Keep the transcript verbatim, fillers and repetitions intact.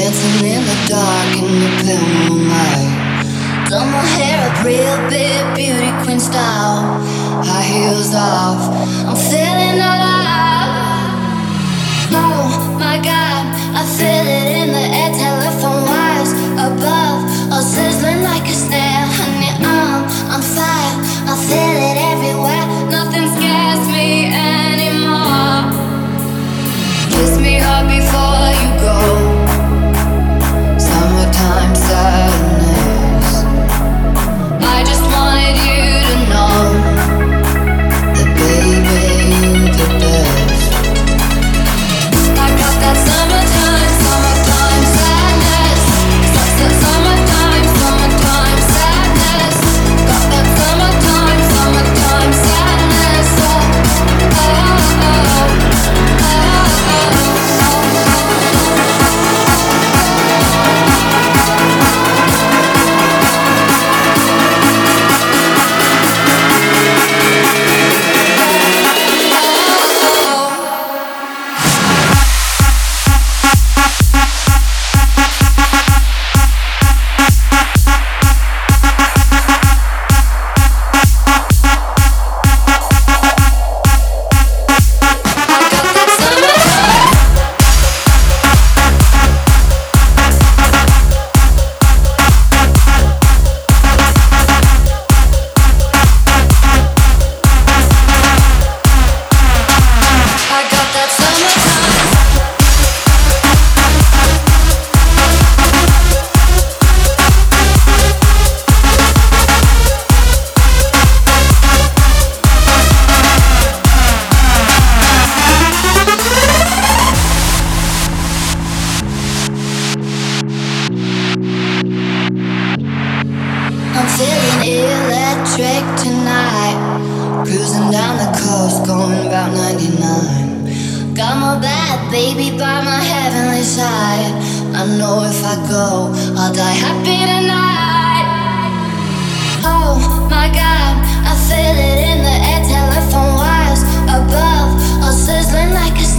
dancing in the dark in the pale moonlight. Done my hair up real big, beauty queen style. High heels off, I'm feeling alive. Oh my God, I feel it in the air. Telephone wires above, all sizzling like a snare. Honey, I'm on fire, I feel it everywhere. Nothing scares me anymore. Kiss me hard before you go. Summertime sadness. I just wanted you to know that baby, you're the best. I got that summertime, summertime sadness. Summertime, summertime sadness. Got that summertime, summertime sadness. Oh, oh, oh, oh, oh. Like a